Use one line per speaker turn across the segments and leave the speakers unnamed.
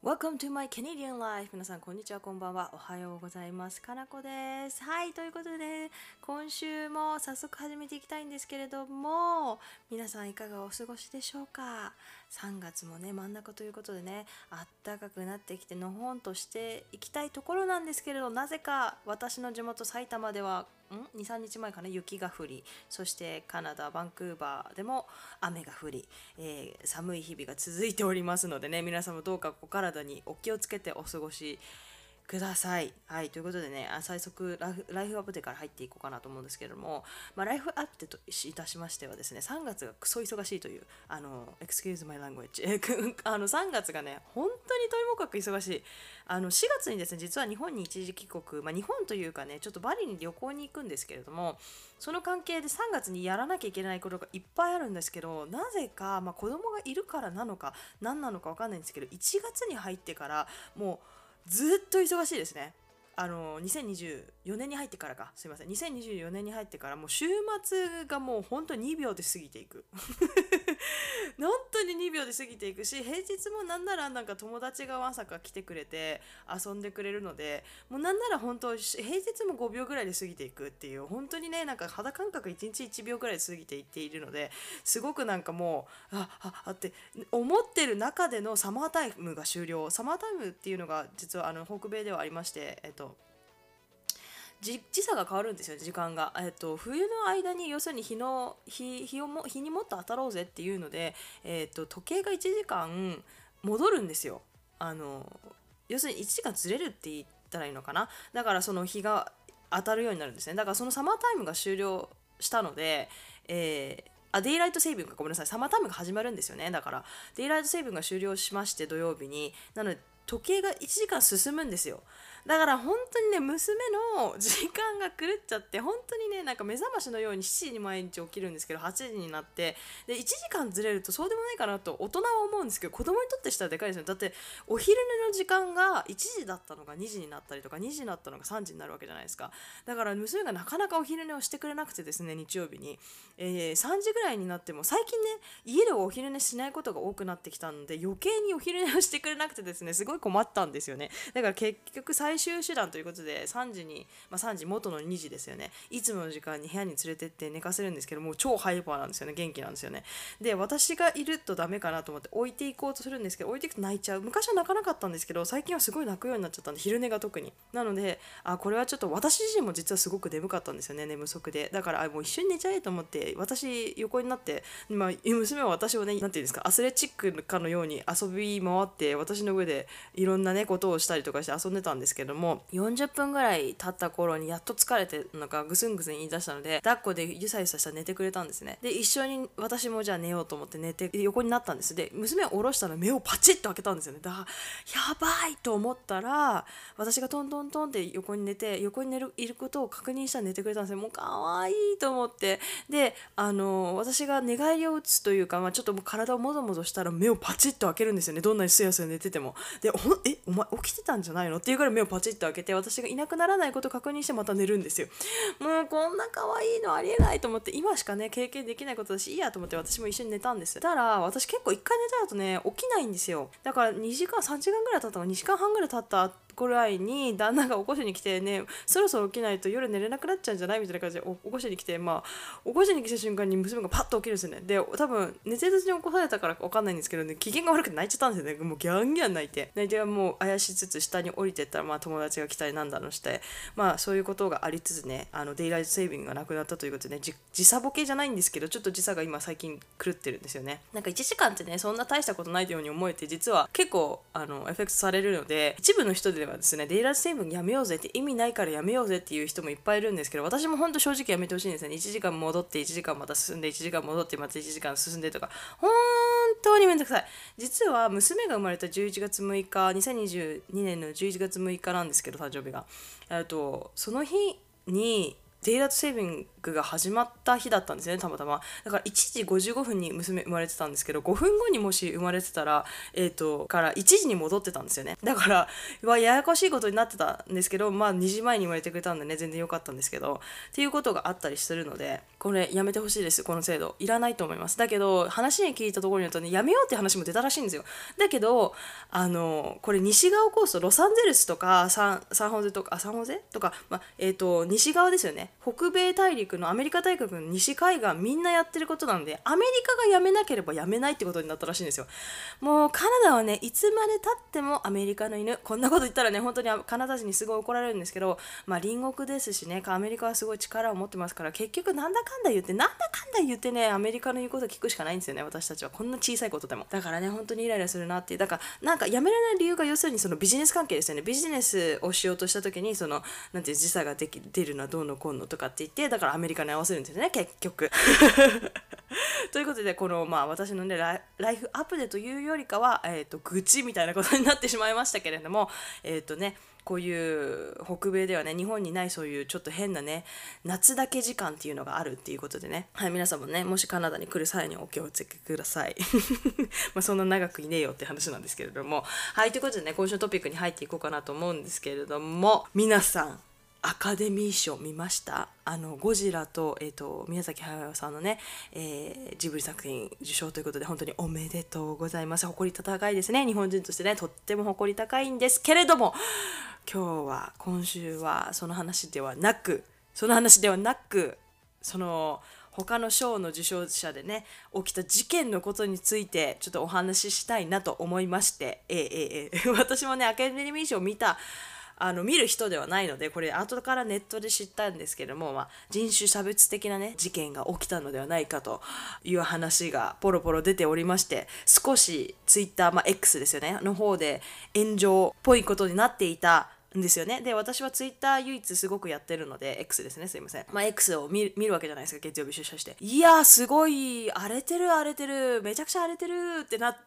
Welcome to my Canadian life. 皆さんこんにちは、こんばんは、おはようございます。かなこです。はい、ということでね、今週も早速始めていきたいんですけれども、皆さんいかがお過ごしでしょうか。3月もね、真ん中ということでね、あったかくなってきてのほんとしていきたいところなんですけれど、なぜか私の地元埼玉では2、3日前かな、雪が降り、そしてカナダバンクーバーでも雨が降り、寒い日々が続いておりますのでね、皆さんもどうかお体にお気をつけてお過ごしください。はい、ということでね、最速ライフアップデーから入っていこうかなと思うんですけれども、ライフアップデーといたしましてはですね、3月がクソ忙しいという、excuse my language 3月がね、本当にとにもかく忙しい。4月にですね、実は日本に一時帰国、日本というかね、ちょっとバリに旅行に行くんですけれども、その関係で3月にやらなきゃいけないことがいっぱいあるんですけど、なぜか、子供がいるからなのか、何なのか分かんないんですけど、1月に入ってからもうずっと忙しいですね。2024年に入ってからか、すいません、2024年に入ってからもう週末がもう本当に2秒で過ぎていく本当に2秒で過ぎていくし、平日もなんならなんか友達がまさか来てくれて遊んでくれるので、もうなんなら本当平日も5秒ぐらいで過ぎていくっていう、本当にね、なんか肌感覚1日1秒ぐらいで過ぎていっているので、すごくなんかもうって思ってる中でのサマータイムが終了。サマータイムっていうのが実は北米ではありまして、時差が変わるんですよね、時間が。冬の間に要するに日にもっと当たろうぜっていうので、時計が1時間戻るんですよ。要するに1時間ずれるって言ったらいいのかな。だからその日が当たるようになるんですね。だからそのサマータイムが終了したので、デイライトセービングがごめんなさい、サマータイムが始まるんですよね。だからデイライトセービングが終了しまして、土曜日に。なので時計が1時間進むんですよ。だから本当にね、娘の時間が狂っちゃって、本当にね、なんか目覚ましのように7時に毎日起きるんですけど、8時になって、で1時間ずれるとそうでもないかなと大人は思うんですけど、子供にとってしたらでかいですよね。だってお昼寝の時間が1時だったのが2時になったりとか、2時になったのが3時になるわけじゃないですか。だから娘がなかなかお昼寝をしてくれなくてですね、日曜日に、3時ぐらいになっても、最近ね、家ではお昼寝しないことが多くなってきたので、余計にお昼寝をしてくれなくてですね、すごい困ったんですよね。だから結局最終手段ということで3時に、3時元の2時ですよね、いつもの時間に部屋に連れてって寝かせるんですけども、超ハイパーなんですよね、元気なんですよね。で、私がいるとダメかなと思って置いていこうとするんですけど、置いていくと泣いちゃう。昔は泣かなかったんですけど、最近はすごい泣くようになっちゃったんで、昼寝が特に。なのでこれはちょっと私自身も実はすごく眠かったんですよね、寝不足で。だからもう一緒に寝ちゃえと思って、私横になって、娘は私をね、なんていうんですか、アスレチックかのように遊び回って私の上でいろんなねことをしたりとかして遊んでたんですけども、40分ぐらい経った頃にやっと疲れてなんかぐすんぐすん言い出したので、抱っこでゆさゆさしたら寝てくれたんですね。で、一緒に私もじゃあ寝ようと思って寝て横になったんです。で、娘を下ろしたら目をパチッと開けたんですよね。だからやばいと思ったら、私がトントントンって横に寝て、横にいることを確認したら寝てくれたんですよ。もう可愛いと思って。で、私が寝返りを打つというか、ちょっともう体をもぞもぞしたら目をパチッと開けるんですよね、どんなにすやすや寝てても。で、お前起きてたんじゃないのっていうから目をパチッと開けて、私がいなくならないことを確認してまた寝るんですよ。もうこんな可愛いのありえないと思って、今しかね経験できないことだし、いいやと思って私も一緒に寝たんです。ただ私結構一回寝た後ね、起きないんですよ。だから2時間3時間ぐらい経ったの、2時間半ぐらい経ったぐらいに旦那が起こしに来てね、そろそろ起きないと夜寝れなくなっちゃうんじゃないみたいな感じで起こしに来て、起こしに来た瞬間に娘がパッと起きるんですよね。で、多分寝てるうちに起こされたからか分かんないんですけどね、機嫌が悪くて泣いちゃったんですよね。もうギャンギャン泣いてもうあやしつつ下に降りてったら、友達が来たりなんだのして、そういうことがありつつね、デイライトセービングがなくなったということでね、時差ボケじゃないんですけど、ちょっと時差が今最近狂ってるんですよね。なんか1時間ってね、そんな大したことないように思えて、実は結構エフェクトされるので、一部の人ではですね、デイライトセービングやめようぜって、意味ないからやめようぜっていう人もいっぱいいるんですけど、私も本当正直やめてほしいんですね。1時間戻って1時間また進んで、1時間戻ってまた1時間進んでとか、本当にめんどくさい。実は娘が生まれた11月6日、2022年の11月6日なんですけど、誕生日がその日にデイライトセービングが始まった日だったんですね、たまたま。だから1時55分に娘生まれてたんですけど、5分後にもし生まれてたらから1時に戻ってたんですよね。だからややこしいことになってたんですけど、2時前に生まれてくれたんでね、全然良かったんですけどっていうことがあったりするので、 これやめてほしいです。この制度いらないと思います。だけど話に聞いたところによるとね、やめようって話も出たらしいんですよ。だけどこれ西側コースト、ロサンゼルスとかサンホゼとか西側ですよね。北米大陸のアメリカ大陸の西海岸みんなやってることなんで、アメリカがやめなければやめないってことになったらしいんですよ。もうカナダはね、いつまでたってもアメリカの犬、こんなこと言ったらね本当にカナダ人にすごい怒られるんですけど、隣国ですしね、アメリカはすごい力を持ってますから、結局なんだかんだ言ってね、アメリカの言うことを聞くしかないんですよね、私たちは。こんな小さいことでも。だからね、本当にイライラするなっていう。だからなんかやめられない理由が要するにそのビジネス関係ですよね。ビジネスをしようとした時になんていう時差が出るのはどうのこうのとかって言って、だからアメリカに合わせるんですよね、結局。ということで、この私のねライフアップデーというよりかは、愚痴みたいなことになってしまいましたけれども、こういう北米ではね、日本にないそういうちょっと変なね、夏だけ時間っていうのがあるっていうことでね、はい、皆さんもね、もしカナダに来る際にお気をつけください。そんな長くいねえよって話なんですけれども、はい、ということでね、今週のトピックに入っていこうかなと思うんですけれども、皆さんアカデミー賞見ました？ゴジラと、宮崎駿さんのね、ジブリ作品受賞ということで、本当におめでとうございます。誇り高いですね。日本人としてね、とっても誇り高いんですけれども、今週はその話ではなく、その他の賞の受賞者でね、起きた事件のことについてちょっとお話ししたいなと思いまして、私もね、アカデミー賞を見る人ではないので、これ後からネットで知ったんですけども、人種差別的なね事件が起きたのではないかという話がポロポロ出ておりまして、少しツイッター、X ですよねの方で炎上っぽいことになっていたんですよね。で、私はツイッター唯一すごくやってるので、 X ですね、すいません。X を見るわけじゃないですか、月曜日出社して。いやー、すごい荒れてる、めちゃくちゃ荒れてるってなって、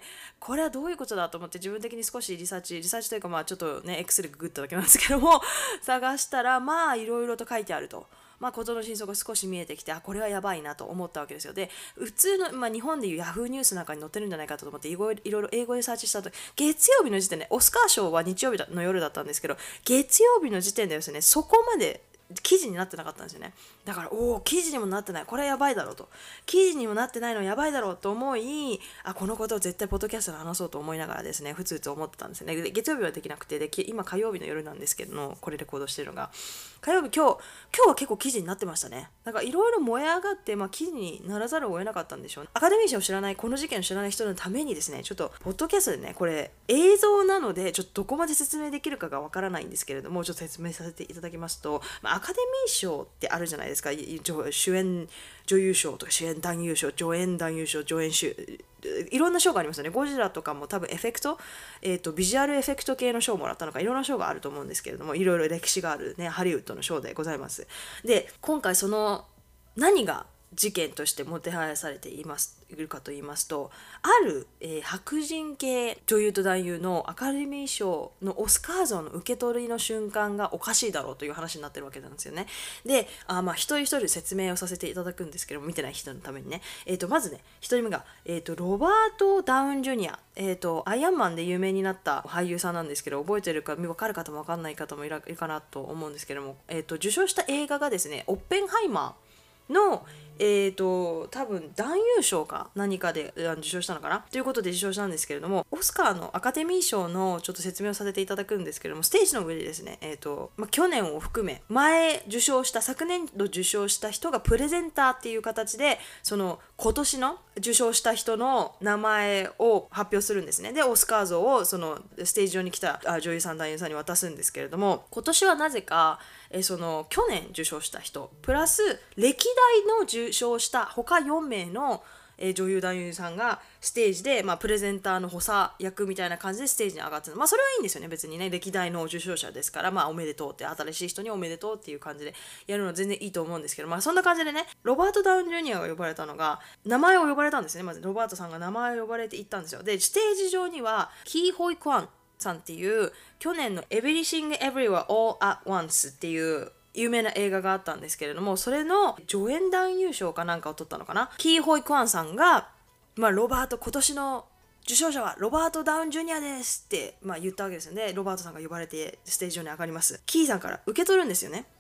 これはどういうことだと思って、自分的に少しリサーチというか、ちょっとね X でググっただけなんですけども、探したらいろいろと書いてあると。事の真相が少し見えてきて、これはやばいなと思ったわけですよ。で、普通の、日本でいうヤフーニュースなんかに載ってるんじゃないかと思っていろいろ英語でサーチしたと、月曜日の時点で、オスカー賞は日曜日の夜だったんですけど、月曜日の時点でですね、そこまで記事になってなかったんですよね。だから記事にもなってない、これはやばいだろうと、記事にもなってないのはやばいだろうと思い、このことを絶対ポッドキャストで話そうと思いながらですね、ふつふつ思ってたんですよね。で、月曜日はできなくて、で今火曜日の夜なんですけども、これレコードしてるのが火曜日。今日は結構記事になってましたね。なんかいろいろ燃え上がって、記事にならざるを得なかったんでしょうね。アカデミー賞を知らない、この事件を知らない人のためにですね、ちょっとポッドキャストでね、これ映像なのでちょっとどこまで説明できるかがわからないんですけれども、ちょっと説明させていただきますと、アカデミー賞ってあるじゃないですか。主演女優賞とか主演男優賞、助演男優賞、助演いろんな賞がありますよね。ゴジラとかも多分エフェクト、ビジュアルエフェクト系の賞をもらったのか、いろんな賞があると思うんですけれども、いろいろ歴史があるね、ハリウッドの賞でございます。で、今回その何が事件としてもてはやされているかと言いますと、ある、白人系女優と男優のアカデミー賞のオスカー像の受け取りの瞬間がおかしいだろうという話になってるわけなんですよね。で、一人一人説明をさせていただくんですけども、見てない人のためにね、まずね、一人目が、ロバート・ダウン・ジュニア、アイアンマンで有名になった俳優さんなんですけど、覚えてるか分かる方も分かんない方もいるかなと思うんですけども、受賞した映画がですね、オッペンハイマーの多分男優賞か何かで受賞したのかなということで受賞したんですけれども、オスカーのアカデミー賞のちょっと説明をさせていただくんですけれども、ステージの上でですね、去年を含め昨年度受賞した人がプレゼンターっていう形で、その今年の受賞した人の名前を発表するんですね。で、オスカー像をそのステージ上に来た女優さん男優さんに渡すんですけれども、今年はなぜかその去年受賞した人プラス歴代の受賞した他4名の女優男優さんがステージで、プレゼンターの補佐役みたいな感じでステージに上がってる。それはいいんですよね、別にね。歴代の受賞者ですから、おめでとうって、新しい人におめでとうっていう感じでやるのは全然いいと思うんですけど、そんな感じでね、ロバート・ダウン・ジュニアが呼ばれたのが、名前を呼ばれたんですね。まずロバートさんが名前を呼ばれていったんですよ。で、ステージ上にはキー・ホイ・クワンさんっていう去年の Everything Everywhere All at Once っていう有名な映画があったんですけれども、それの助演男優賞かなんかを取ったのかな。キー・ホイ・クワンさんが、今年の受賞者はロバート・ダウン・ジュニアですって、言ったわけですよね。ロバートさんが呼ばれてステージ上に上がります。キーさんから受け取るんですよね。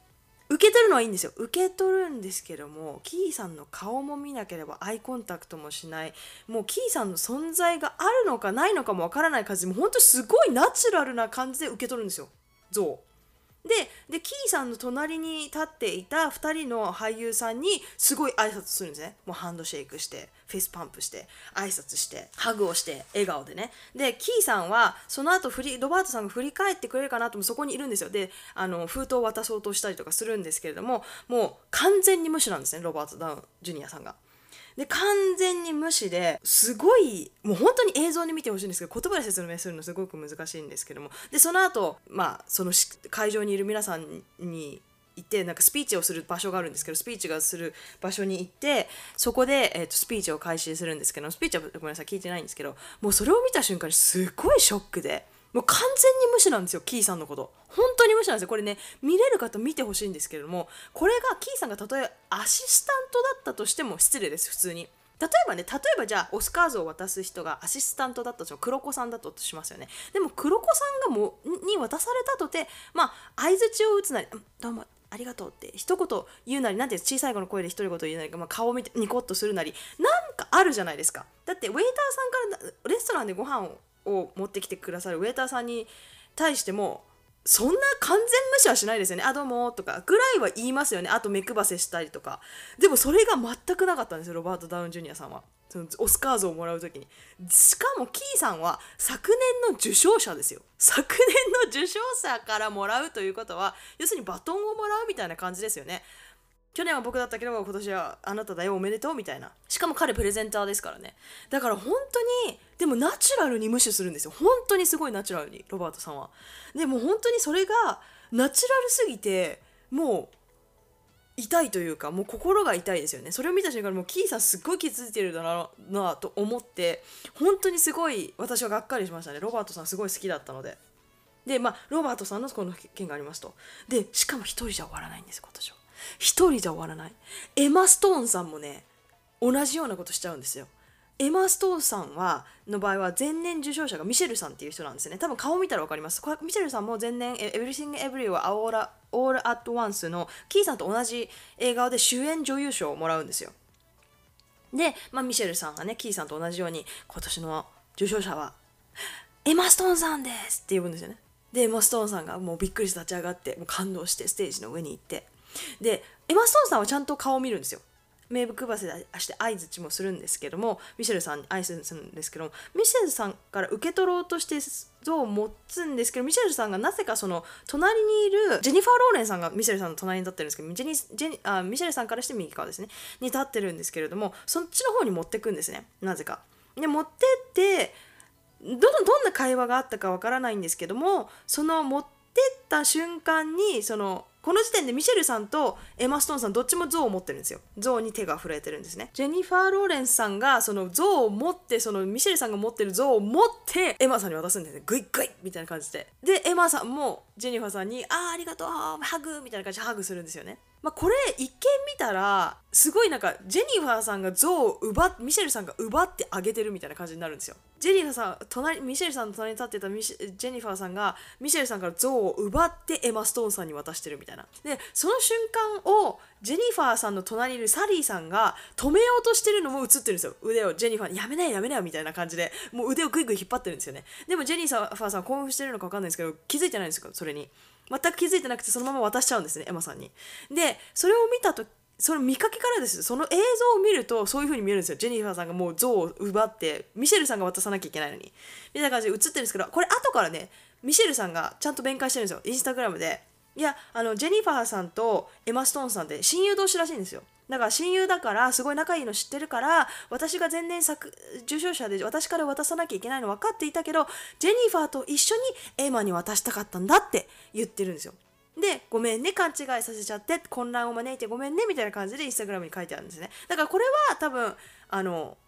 受け取るのはいいんですよ。受け取るんですけども、キーさんの顔も見なければアイコンタクトもしない、もうキーさんの存在があるのかないのかもわからない感じで、もう本当にすごいナチュラルな感じで受け取るんですよ、像でキーさんの隣に立っていた2人の俳優さんにすごい挨拶するんですね。もうハンドシェイクして、フェイスパンプして、挨拶して、ハグをして、笑顔でね。でキーさんはその後ロバートさんが振り返ってくれるかなともそこにいるんですよ。で封筒を渡そうとしたりとかするんですけれども、もう完全に無視なんですね、ロバート・ダウン・ジュニアさんが。で完全に無視ですごい、もう本当に映像に見てほしいんですけど、言葉で説明するのすごく難しいんですけども、でその後その会場にいる皆さんに行って、なんかスピーチをする場所があるんですけど、スピーチがする場所に行って、そこで、スピーチを開始するんですけど、スピーチはごめんなさい聞いてないんですけど、もうそれを見た瞬間にすごいショックで、もう完全に無視なんですよ、キーさんのこと。本当に無視なんですよ。これね、見れる方見てほしいんですけれども、これがキーさんがたとえアシスタントだったとしても失礼です、普通に。例えばじゃあオスカー像を渡す人がアシスタントだったとしても黒子さんだったとしますよね。でも黒子さんがに渡されたとて、相づちを打つなり、どうもありがとうって一言言うなり、なんて小さい子の声で一人言言うなり、顔を見てニコッとするなり、なんかあるじゃないですか。だってウェイターさんからレストランでご飯を持ってきてくださるウェイターさんに対してもそんな完全無視はしないですよね。どうもとかぐらいは言いますよね。あと目配せしたりとか。でもそれが全くなかったんですよ、ロバート・ダウン・ジュニアさんは。そのオスカー像をもらう時に。しかもキーさんは昨年の受賞者ですよ。昨年の受賞者からもらうということは、要するにバトンをもらうみたいな感じですよね。去年は僕だったけど今年はあなただよ、おめでとうみたいな。しかも彼プレゼンターですからね。だから本当にでもナチュラルに無視するんですよ。本当にすごいナチュラルに、ロバートさんは。でも本当にそれがナチュラルすぎて、もう痛いというか、もう心が痛いですよね。それを見た瞬間にもうキーさんすっごい傷ついてるだろうなと思って、本当にすごい私はがっかりしましたね。ロバートさんすごい好きだったので。でロバートさんのこの件がありますと。でしかも一人じゃ終わらないんです、今年は。一人じゃ終わらない。エマ・ストーンさんもね、同じようなことしちゃうんですよ。エマ・ストーンさんの場合は前年受賞者がミシェルさんっていう人なんですね。多分顔見たら分かります。これミシェルさんも前年「Everything Everywhere All at Once」のキーさんと同じ映画で主演女優賞をもらうんですよ。で、ミシェルさんがね、キーさんと同じように今年の受賞者はエマ・ストーンさんですって呼ぶんですよね。でエマ・ストーンさんがもうびっくりして立ち上がって、もう感動してステージの上に行って、でエマ・ストーンさんはちゃんと顔を見るんですよ。目配せして相づちもするんですけども、ミシェルさんに挨拶するんですけども、ミシェルさんから受け取ろうとして像を持つんですけど、ミシェルさんがなぜかその隣にいるジェニファー・ローレンさんがミシェルさんの隣に立ってるんですけど、ミシェルさんからして右側ですねに立ってるんですけれども、そっちの方に持ってくんですね、なぜか。で持ってってどんな会話があったかわからないんですけども、その持ってった瞬間にこの時点でミシェルさんとエマ・ストーンさんどっちも像を持ってるんですよ。像に手が触れてるんですね。ジェニファー・ローレンスさんがその像を持って、そのミシェルさんが持ってる像を持ってエマさんに渡すんですね。グイグイみたいな感じで。でエマさんもジェニファーさんにありがとうハグみたいな感じでハグするんですよね。これ一見見たらすごいなんかジェニファーさんが像をミシェルさんが奪ってあげてるみたいな感じになるんですよ。ジェニファーさんミシェルさんの隣に立ってたジェニファーさんがミシェルさんから像を奪ってエマ・ストーンさんに渡してるみたいな。でその瞬間をジェニファーさんの隣にいるサリーさんが止めようとしてるのも映ってるんですよ。腕をジェニファーにやめないよみたいな感じで、もう腕をグイグイ引っ張ってるんですよね。でもジェニファーさんは興奮してるのか分かんないですけど、気づいてないんですよ、それに。全く気づいてなくてそのまま渡しちゃうんですね、エマさんに。でそれを見たと、その見かけからです。その映像を見るとそういう風に見えるんですよ。ジェニファーさんがもう像を奪ってミシェルさんが渡さなきゃいけないのにみたいな感じで映ってるんですけど、これ後からねミシェルさんがちゃんと弁解してるんですよ、インスタグラムで。いやジェニファーさんとエマ・ストーンさんって親友同士らしいんですよ。だから親友だからすごい仲いいの知ってるから、私が前年受賞者で私から渡さなきゃいけないの分かっていたけど、ジェニファーと一緒にエマに渡したかったんだって言ってるんですよ。でごめんね、勘違いさせちゃって混乱を招いてごめんねみたいな感じでインスタグラムに書いてあるんですね。だからこれは多分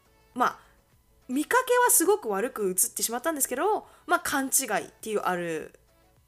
見かけはすごく悪く映ってしまったんですけど、勘違いっていうある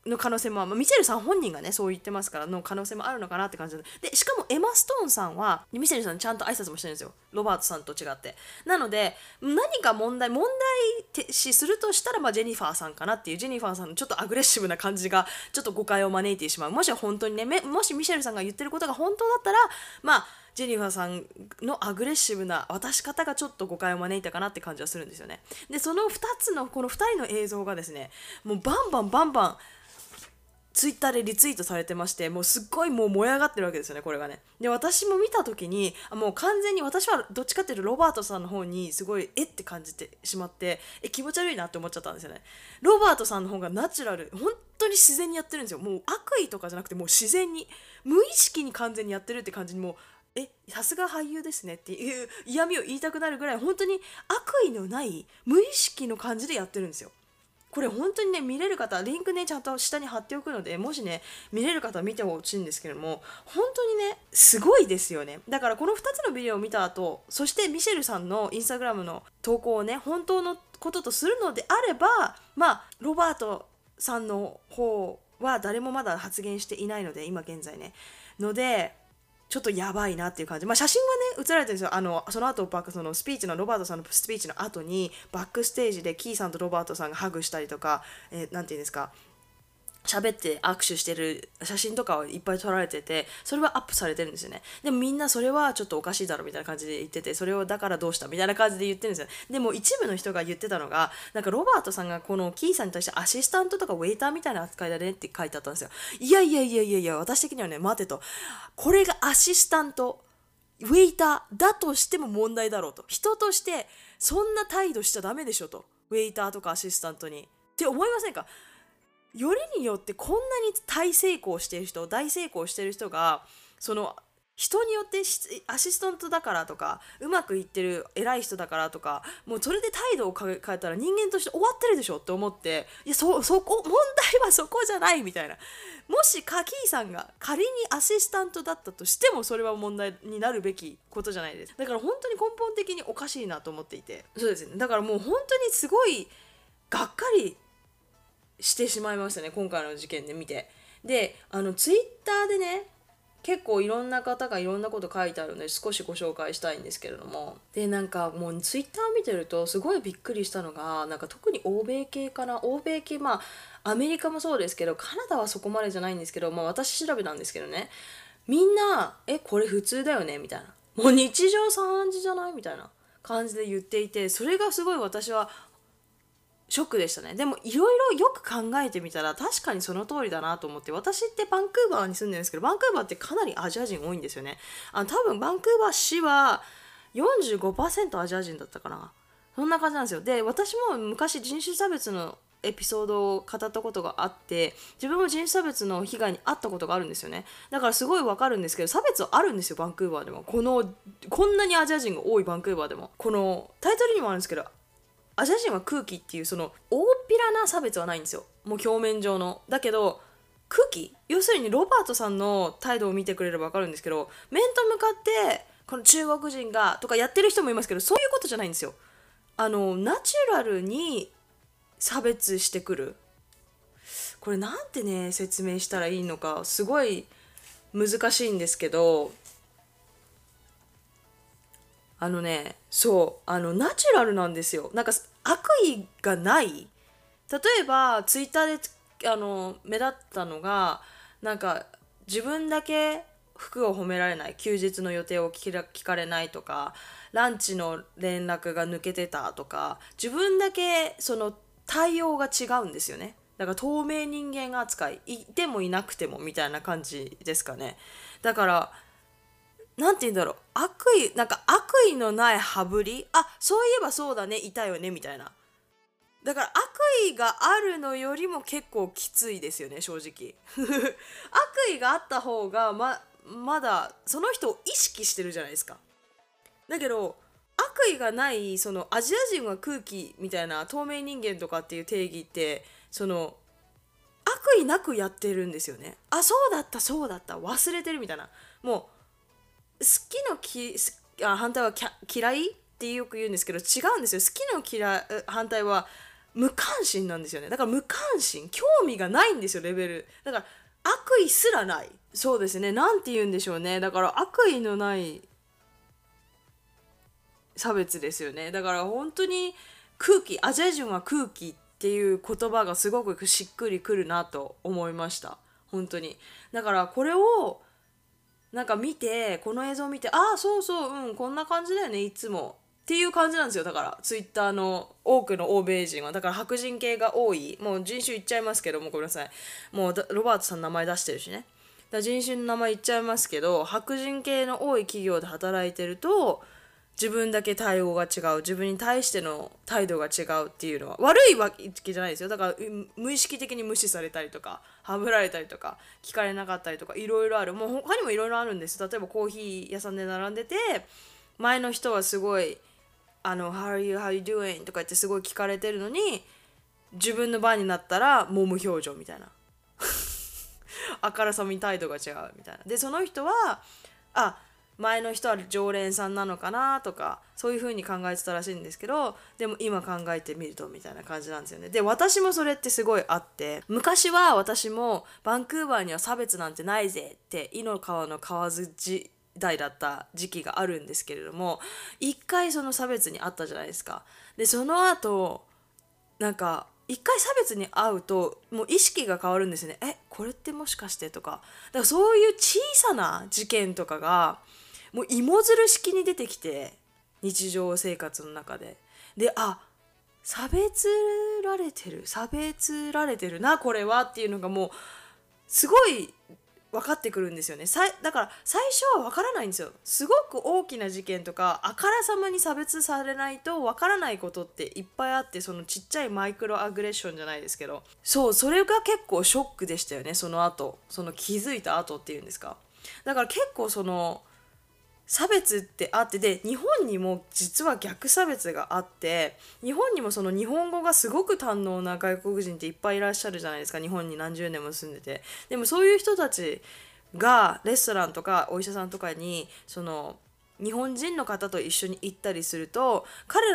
の可能性も、ミシェルさん本人がねそう言ってますからの可能性もあるのかなって感じで、しかもエマ・ストーンさんはミシェルさんちゃんと挨拶もしてるんですよ、ロバートさんと違って。なので何か問題視するとしたら、ジェニファーさんかなっていう、ジェニファーさんのちょっとアグレッシブな感じがちょっと誤解を招いてしまう。もし本当にね、もしミシェルさんが言ってることが本当だったら、ジェニファーさんのアグレッシブな渡し方がちょっと誤解を招いたかなって感じはするんですよね。でその2つのこの2人の映像がですね、もうバンバンバンバンツイッターでリツイートされてまして、もうすっごいもう燃え上がってるわけですよね、これがね。で私も見た時にもう完全に私はどっちかっていうとロバートさんの方にすごいって感じてしまって、気持ち悪いなって思っちゃったんですよね。ロバートさんの方がナチュラル、本当に自然にやってるんですよ。もう悪意とかじゃなくて、もう自然に無意識に完全にやってるって感じに、もうさすが俳優ですねっていう嫌味を言いたくなるぐらい、本当に悪意のない無意識の感じでやってるんですよ。これ本当にね、見れる方リンクねちゃんと下に貼っておくので、もしね見れる方は見てほしいんですけれども、本当にねすごいですよね。だからこの2つのビデオを見た後、そしてミシェルさんのインスタグラムの投稿をね本当のこととするのであれば、ロバートさんの方は誰もまだ発言していないので、今現在ねのでちょっとやばいなっていう感じ。写真がね写られてるんですよ。その後そのスピーチのロバートさんのスピーチの後にバックステージでキーさんとロバートさんがハグしたりとか、なんていうんですか、喋って握手してる写真とかをいっぱい撮られてて、それはアップされてるんですよね。でもみんなそれはちょっとおかしいだろみたいな感じで言ってて、それをだからどうしたみたいな感じで言ってるんですよ。でも一部の人が言ってたのが、なんかロバートさんがこのキーさんに対してアシスタントとかウェイターみたいな扱いだねって書いてあったんですよ。いやいやいやいやいや、私的にはね、待てと、これがアシスタントウェイターだとしても問題だろうと、人としてそんな態度しちゃダメでしょと、ウェイターとかアシスタントにって思いませんか。よりによってこんなに大成功してる人、大成功してる人が、その人によってアシスタントだからとか、うまくいってる偉い人だからとか、もうそれで態度を変えたら人間として終わってるでしょって思って、いやそこ問題はそこじゃないみたいな。もしカキーさんが仮にアシスタントだったとしても、それは問題になるべきことじゃないです。だから本当に根本的におかしいなと思っていて、そうですね。だからもう本当にすごいがっかりしてしまいましたね、今回の事件で見て。でツイッターでね結構いろんな方がいろんなこと書いてあるので、少しご紹介したいんですけれども、でなんかもうツイッターを見てるとすごいびっくりしたのが、なんか特に欧米系かな、欧米系、アメリカもそうですけど、カナダはそこまでじゃないんですけど、私調べたんですけどね、みんなこれ普通だよねみたいな、もう日常茶飯事じゃないみたいな感じで言っていて、それがすごい私はショックでしたね。でもいろいろよく考えてみたら確かにその通りだなと思って、私ってバンクーバーに住んでるんですけど、バンクーバーってかなりアジア人多いんですよね。多分バンクーバー市は 45% アジア人だったかな、そんな感じなんですよ。で私も昔人種差別のエピソードを語ったことがあって、自分も人種差別の被害に遭ったことがあるんですよね。だからすごいわかるんですけど、差別はあるんですよ、バンクーバーでも。こんなにアジア人が多いバンクーバーでも。このタイトルにもあるんですけど、アジア人は空気っていう、その大っぴらな差別はないんですよ、もう表面上の。だけど空気、要するにロバートさんの態度を見てくれれば分かるんですけど、面と向かってこの中国人がとかやってる人もいますけど、そういうことじゃないんですよ。ナチュラルに差別してくる。これなんてね説明したらいいのかすごい難しいんですけど、ナチュラルなんですよ。なんか悪意がない。例えばツイッターで目立ったのが、なんか自分だけ服を褒められない、休日の予定を聞かれないとか、ランチの連絡が抜けてたとか、自分だけその対応が違うんですよね。だから透明人間扱い、いてもいなくてもみたいな感じですかね。だからなんて言うんだろう、なんか悪意のない羽振り、そういえばそうだね、いたよねみたいな。だから悪意があるのよりも結構きついですよね、正直。悪意があった方がまだその人を意識してるじゃないですか。だけど悪意がない、そのアジア人は空気みたいな透明人間とかっていう定義って、その悪意なくやってるんですよね。そうだったそうだった忘れてるみたいな。もう好きの反対は嫌いってよく言うんですけど、違うんですよ。好きの反対は無関心なんですよね。だから無関心、興味がないんですよ、レベル。だから悪意すらない。そうですね、なんて言うんでしょうね。だから悪意のない差別ですよね。だから本当に空気、アジア人は空気っていう言葉がすごくしっくりくるなと思いました。本当に。だからこれをなんか見て、この映像を見て、ああ、そうそう、うん、こんな感じだよね、いつも。っていう感じなんですよ。だから、ツイッターの多くの欧米人は。だから白人系が多い。もう人種言っちゃいますけども、ごめんなさい。もうロバートさんの名前出してるしね。だから人種の名前言っちゃいますけど、白人系の多い企業で働いてると、自分だけ対応が違う、自分に対しての態度が違うっていうのは悪いわけじゃないですよ。だから無意識的に無視されたりとかはぶられたりとか聞かれなかったりとかいろいろある。もう他にもいろいろあるんです。例えばコーヒー屋さんで並んでて、前の人はすごいHow are you, how you doing? とか言ってすごい聞かれてるのに、自分の番になったらもう無表情みたいなあからさまに態度が違うみたいな。でその人は前の人は常連さんなのかなとかそういう風に考えてたらしいんですけど、でも今考えてみるとみたいな感じなんですよね。で私もそれってすごいあって、昔は私もバンクーバーには差別なんてないぜって井の川の河津時代だった時期があるんですけれども、一回その差別にあったじゃないですか。でその後なんか一回差別に遭うともう意識が変わるんですよね。これってもしかしてとか。だからそういう小さな事件とかがもう芋づる式に出てきて、日常生活の中で差別られてるなこれはっていうのがもうすごい分かってくるんですよね。だから最初は分からないんですよ。すごく大きな事件とかあからさまに差別されないと分からないことっていっぱいあって、そのちっちゃいマイクロアグレッションじゃないですけど、それが結構ショックでしたよね。その後気づいた後っていうんですか。だから結構差別ってあって、で日本にも実は逆差別があって、日本にもその日本語がすごく堪能な外国人っていっぱいいらっしゃるじゃないですか。日本に何十年も住んでて。でもそういう人たちがレストランとかお医者さんとかに日本人の方と一緒に行ったりすると、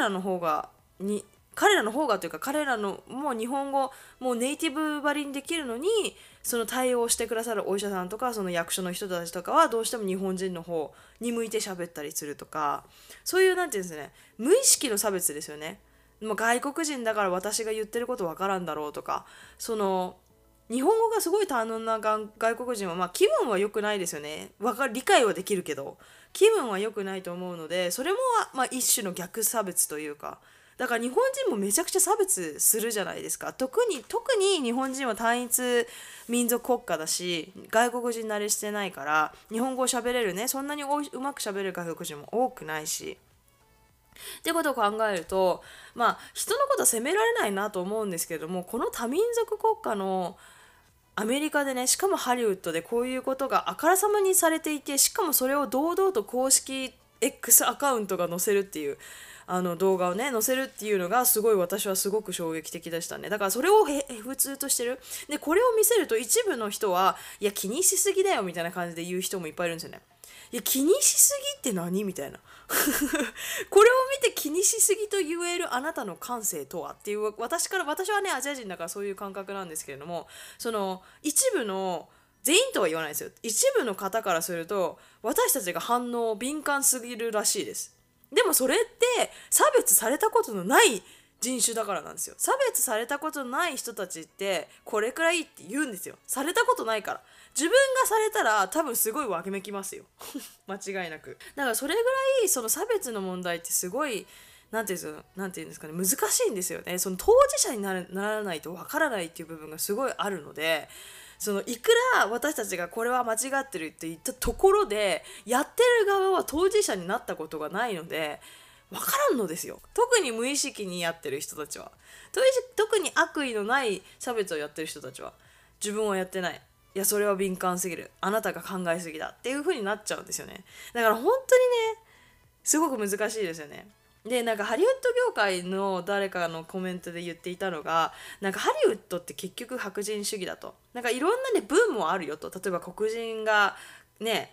彼らの方がというか彼らのもう日本語もうネイティブばりにできるのに、その対応してくださるお医者さんとかその役所の人たちとかはどうしても日本人の方に向いて喋ったりするとか、そういうなんていうんですね、無意識の差別ですよね。もう外国人だから私が言ってることわからんだろうとか、日本語がすごい堪能な外国人は気分は良くないですよね。理解はできるけど気分は良くないと思うので、それも一種の逆差別というか。だから日本人もめちゃくちゃ差別するじゃないですか。特に日本人は単一民族国家だし、外国人慣れしてないから日本語を喋れるね、そんなにうまく喋れる外国人も多くないしってことを考えると、人のことは責められないなと思うんですけれども、この多民族国家のアメリカでね、しかもハリウッドでこういうことがあからさまにされていて、しかもそれを堂々と公式 X アカウントが載せるっていう動画をね載せるっていうのが私はすごく衝撃的でしたね。だからそれを普通としてる。でこれを見せると一部の人はいや気にしすぎだよみたいな感じで言う人もいっぱいいるんですよね。いや気にしすぎって何みたいなこれを見て気にしすぎと言えるあなたの感性とはっていう、私はねアジア人だからそういう感覚なんですけれども、一部の全員とは言わないですよ。一部の方からすると私たちが反応敏感すぎるらしいです。でもそれって差別されたことのない人種だからなんですよ。差別されたことのない人たちってこれくらいって言うんですよ。されたことないから。自分がされたら多分すごいわきめきますよ間違いなく。だからそれぐらい差別の問題ってすごいなんていうんですかね、難しいんですよね。当事者にならないとわからないっていう部分がすごいあるので、いくら私たちがこれは間違ってるって言ったところでやってる側は当事者になったことがないので分からんのですよ。特に無意識にやってる人たちは、特に悪意のない差別をやってる人たちは自分はやってない、いやそれは敏感すぎる、あなたが考えすぎだっていう風になっちゃうんですよね。だから本当にねすごく難しいですよね。でなんかハリウッド業界の誰かのコメントで言っていたのが、なんかハリウッドって結局白人主義だと、なんかいろんなねブームもあるよと。例えば黒人がね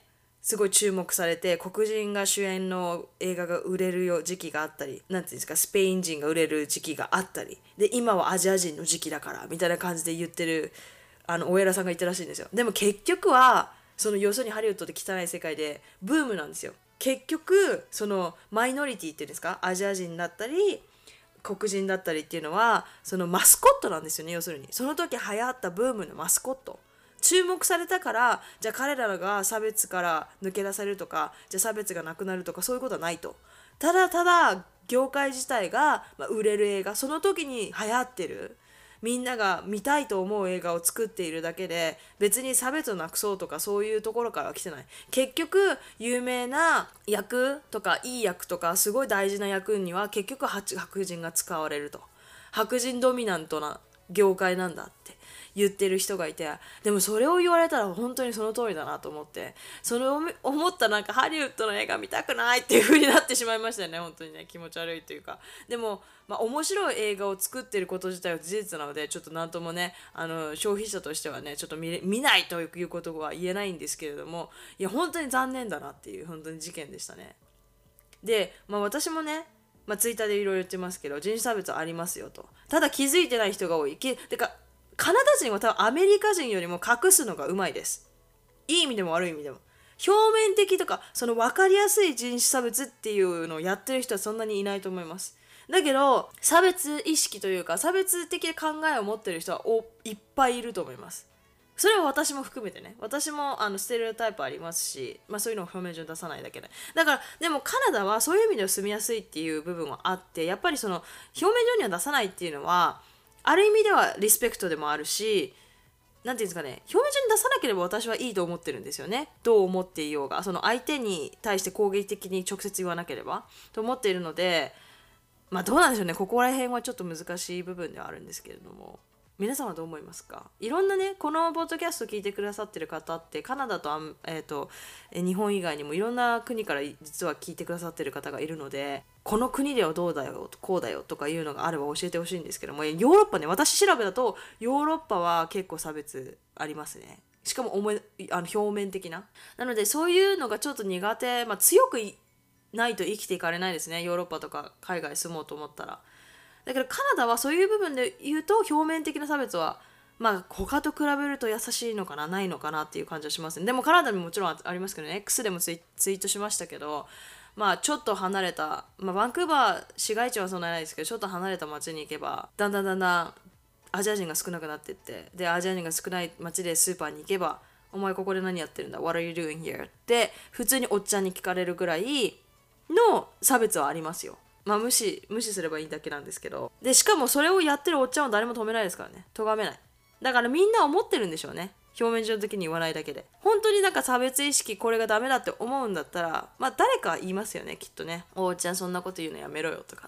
すごい注目されて、黒人が主演の映画が売れる時期があったり、なんていうんですか、スペイン人が売れる時期があったり、で今はアジア人の時期だからみたいな感じで言ってるお偉さんが言ったらしいんですよ。でも結局はその要するにハリウッドって汚い世界でブームなんですよ。結局そのマイノリティっていうんですか、アジア人だったり黒人だったりっていうのはそのマスコットなんですよね。要するにその時流行ったブームのマスコット、注目されたから、じゃあ彼らが差別から抜け出されるとか、じゃあ差別がなくなるとか、そういうことはないと。ただただ業界自体が、売れる映画、その時に流行ってる、みんなが見たいと思う映画を作っているだけで、別に差別をなくそうとかそういうところからは来てない。結局有名な役とかいい役とかすごい大事な役には結局白人が使われると。白人ドミナントな業界なんだって言ってる人がいて、でもそれを言われたら本当にその通りだなと思って、それを思ったなんかハリウッドの映画見たくないっていう風になってしまいましたよね。本当にね、気持ち悪いというか。でも面白い映画を作ってること自体は事実なので、ちょっとなんともね、消費者としてはねちょっと見ないということは言えないんですけれども、いや本当に残念だなっていう本当に事件でしたね。で、私もね、ツイッターでいろいろ言ってますけど、人種差別ありますよと。ただ気づいてない人が多い。てかカナダ人は多分アメリカ人よりも隠すのがうまいです。いい意味でも悪い意味でも。表面的とかその分かりやすい人種差別っていうのをやってる人はそんなにいないと思います。だけど差別意識というか差別的考えを持ってる人はいっぱいいると思います。それは私も含めてね。私もステレオタイプありますし、そういうのを表面上に出さないだけで。だからでもカナダはそういう意味では住みやすいっていう部分はあって、やっぱりその表面上には出さないっていうのはある意味ではリスペクトでもあるし、なんていうんですかね、表面上に出さなければ私はいいと思ってるんですよね。どう思っていようが、その相手に対して攻撃的に直接言わなければと思っているので、どうなんでしょうね。ここら辺はちょっと難しい部分ではあるんですけれども、皆さんはどう思いますか？いろんなね、このポッドキャスト聞いてくださってる方ってカナダと日本以外にもいろんな国から実は聞いてくださってる方がいるので、この国ではどうだよこうだよとかいうのがあれば教えてほしいんですけども、ヨーロッパね、私調べだとヨーロッパは結構差別ありますね。しかも表面的な。なのでそういうのがちょっと苦手、強くないと生きていかれないですね。ヨーロッパとか海外住もうと思ったら。だけどカナダはそういう部分で言うと表面的な差別は他と比べると優しいのかな、ないのかなっていう感じはしますね。でもカナダにもちろんありますけどね、 X でもツイートしましたけど、ちょっと離れた、バンクーバー市街地はそんなにないですけど、ちょっと離れた町に行けばだんだんアジア人が少なくなっていって、でアジア人が少ない町でスーパーに行けば、お前ここで何やってるんだ What are you doing here って普通におっちゃんに聞かれるぐらいの差別はありますよ。無視すればいいだけなんですけど。でしかもそれをやってるおっちゃんは誰も止めないですからね。咎めない。だからみんな思ってるんでしょうね。表面上的に言わないだけで。本当に差別意識これがダメだって思うんだったら、誰か言いますよね、きっとね。おっちゃんそんなこと言うのやめろよとかって。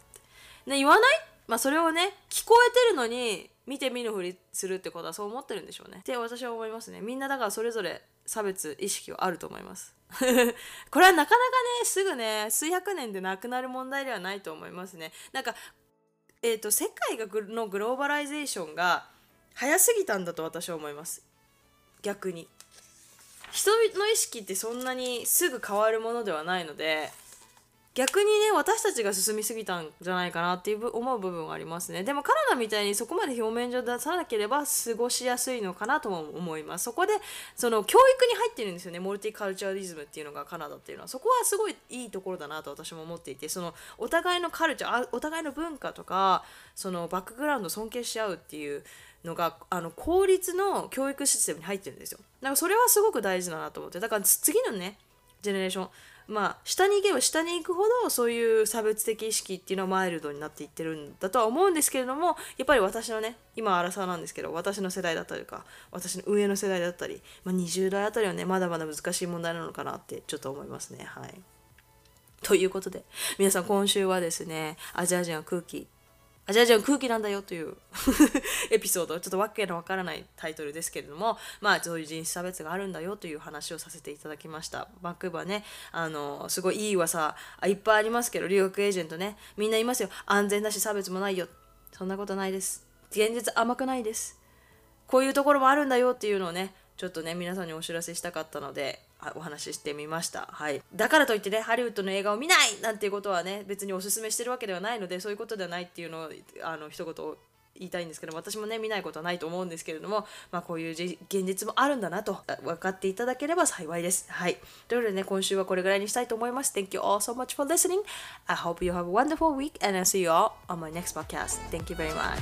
ね、言わない？それをね、聞こえてるのに見て見ぬふりするってことはそう思ってるんでしょうね。って私は思いますね。みんなだからそれぞれ差別意識はあると思います。これはなかなかね、すぐね、数百年でなくなる問題ではないと思いますね。世界のグローバライゼーションが早すぎたんだと私は思います。逆に人の意識ってそんなにすぐ変わるものではないので、逆にね、私たちが進みすぎたんじゃないかなって思う部分はありますね。でもカナダみたいにそこまで表面上出さなければ過ごしやすいのかなとも思います。そこでその教育に入ってるんですよね。モルティカルチャリズムっていうのがカナダっていうのは、そこはすごいいいところだなと私も思っていて、そのお互いのカルチャー、お互いの文化とかそのバックグラウンドを尊敬し合うっていうのが公立の教育システムに入ってるんですよ。だからそれはすごく大事だなと思って、だから次のねジェネレーション、下に行けば下に行くほどそういう差別的意識っていうのはマイルドになっていってるんだとは思うんですけれども、やっぱり私のね、今アラサーなんですけど、私の世代だったりとか私の上の世代だったり、20代あたりはねまだまだ難しい問題なのかなってちょっと思いますね。はい。ということで皆さん、今週はですね、アジア人は空気なんだよというエピソード、ちょっとわけのわからないタイトルですけれども、そういう人種差別があるんだよという話をさせていただきました。バンクーバーね、すごいいい噂いっぱいありますけど、留学エージェントね、みんな言いますよ。安全だし差別もないよ。そんなことないです。現実甘くないです。こういうところもあるんだよっていうのをね、 ちょっとね皆さんにお知らせしたかったのでお話ししてみました。はい、だからといってねハリウッドの映画を見ないなんていうことはね別におすすめしてるわけではないので、そういうことではないっていうのを一言言いたいんですけど、私もね見ないことはないと思うんですけれども、こういう現実もあるんだなと分かっていただければ幸いです。はい、ということでね今週はこれぐらいにしたいと思います。 Thank you all so much for listening. I hope you have a wonderful week and I'll see you all on my next podcast. Thank you very much.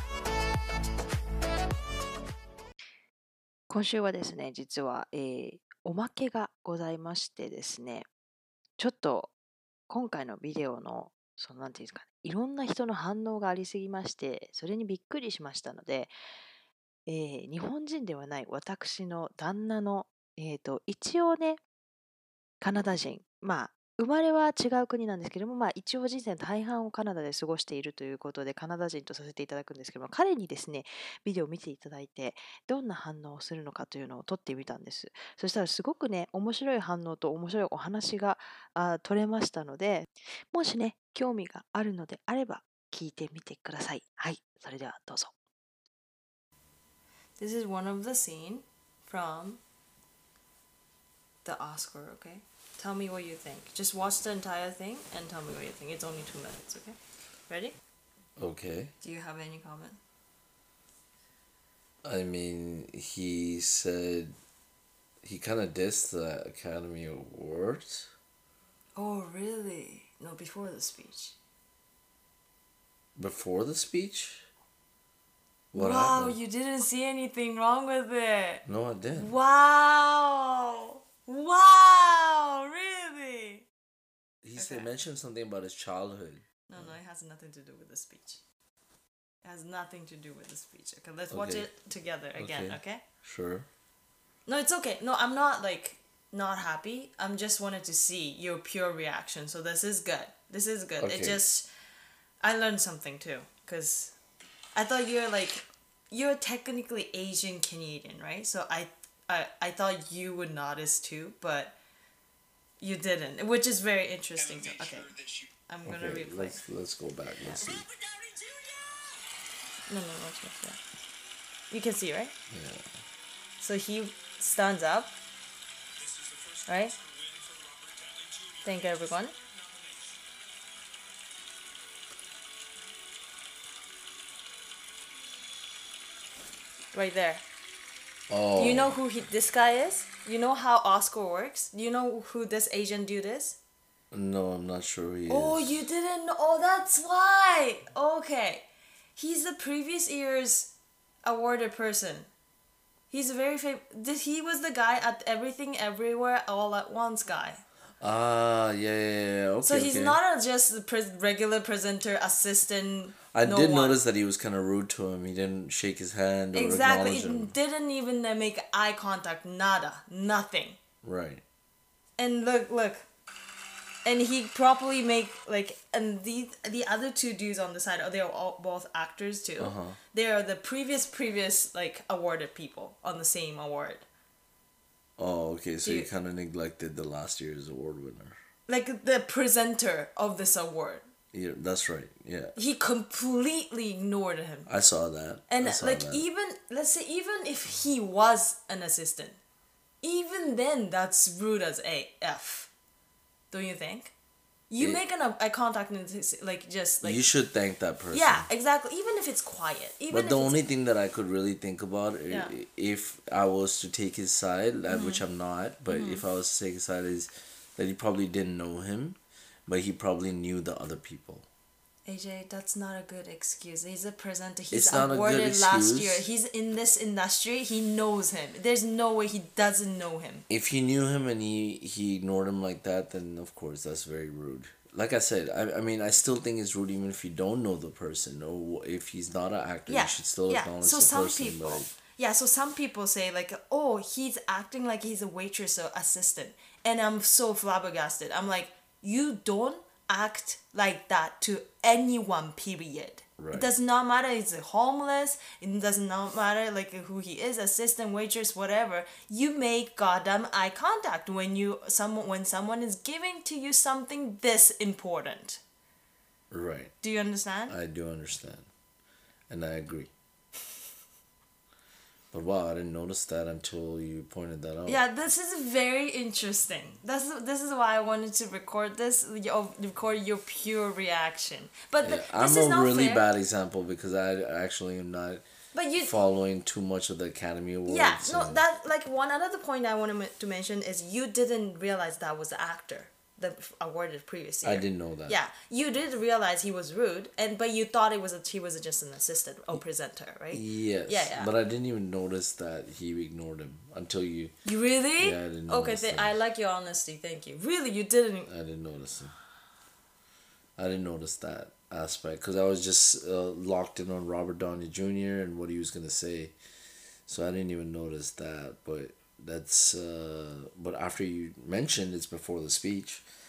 今週はですね実は、おまけがございましてですね、ちょっと今回のビデオのなんていうんですかね、いろんな人の反応がありすぎまして、それにびっくりしましたので、日本人ではない私の旦那の、一応ね、カナダ人、生まれは違う国なんですけども、一応人生の大半をカナダで過ごしているということで、カナダ人とさせていただくんですけども、彼にですね、ビデオを見ていただいて、どんな反応をするのかというのを撮ってみたんです。そしたらすごくね、面白い反応と面白いお話が撮れましたので、もしね、興味があるのであれば、聞いてみてください。はい、それではどうぞ。This is one of the scene from the Oscar, okay? Tell me what you think. Just watch the entire thing and tell me what you think. It's only 2 minutes, okay? Ready?
Okay.
Do you have any comment?
I mean, he said he kind of dissed the Academy Awards.
Oh, really? No, before the speech.
Before the speech? What
Wow,
happened?
you didn't see anything wrong with it.
No, I didn't.
Wow. Wow, really?
He said mentioned something about his childhood.
No, it has nothing to do with the speech. It has nothing to do with the speech. Okay, let's watch it together again, okay?
Sure.
No, it's okay. No, I'm not not happy. I'm just wanted to see your pure reaction. So this is good. This is good.
Okay.
It just I learned something too, cuz I thought you're technically Asian Canadian, right? So I thought you would notice too, but you didn't, which is very interesting. Okay. I'm going to replay.
Let's go back. Let's see.
No, watch that. You can see, right?
Yeah.
So he stands up, right? Thank everyone. Right there.
Oh.
Do you know who this guy is? You know how Oscar works? Do you know who this Asian dude is?
No, I'm not sure who he is.
Oh, you didn't know? Oh, that's why. Okay. He's the previous year's awarded person. He's a very famous. He was the guy at Everything Everywhere All at Once guy.
Yeah. Okay.
So he's not just the regular presenter, assistant.
I did notice that he was kind of rude to him. He didn't shake his hand or acknowledge him.
Didn't even make eye contact. Nada. Nothing.
Right.
And look. And he properly make and the other two dudes on the side, they are all both actors too. They are the previous awarded people on the same award.
Oh, okay. So you kind of neglected the last year's award winner. Like
the presenter of this award.
Yeah, that's right. Yeah.
He completely ignored him.
I saw that.
And even let's say even if he was an assistant, even then that's rude as AF. Don't you think? You make an eye contact and
you should thank that person.
Yeah, exactly. Even if it's quiet.
But the only thing that I could really think about, if I was to take his side, which I'm not, but if I was to take his side, is that he probably didn't know him, but he probably knew the other people.
AJ, that's not a good excuse. He's a presenter. He's awarded last year. He's in this industry. He knows him. There's no way he doesn't know him.
If he knew him and he ignored him like that, then of course that's very rude. Like I said, I mean, I still think it's rude even if you don't know the person or if he's not an actor. You should still acknowledge the person.
So some people say oh, he's acting like he's a waitress or assistant. And I'm so flabbergasted. I'm like, you don't act like that to anyone, period.
Right.
It does not matter if he's homeless, it does not matter who he is, assistant, waitress, whatever. You make goddamn eye contact when someone is giving to you something this important.
Right.
Do you understand?
I do understand. And I agree. But wow, I didn't notice that until you pointed that out.
Yeah, this is very interesting. This is why I wanted to record this, record your pure reaction. But
Yeah,
this
I'm
is
a
not
really
fair.
bad example because I actually am not
But you,
following too much of the Academy Awards.
yeah, no,
and-
that like one other point I wanted to mention is you didn't realize that was the actor that awarded previous year.
I didn't know that.
Yeah, you did realize he was rude, but you thought he was just an assistant or presenter, right?
Yes.
Yeah.
But I didn't even notice that he ignored him until you.
You really?
Yeah, I didn't
Okay,
notice that.
I like your honesty. Thank you. Really, you didn't.
I didn't notice him. I didn't notice that aspect because I was just locked in on Robert Downey Jr. and what he was gonna say, so I didn't even notice that. But that's but after you mentioned it's before the speech,